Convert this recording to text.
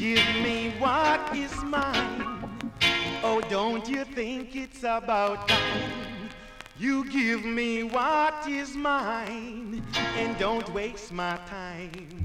Give me what is mine. Oh, don't you think it's about time you give me what is mine and don't waste my time.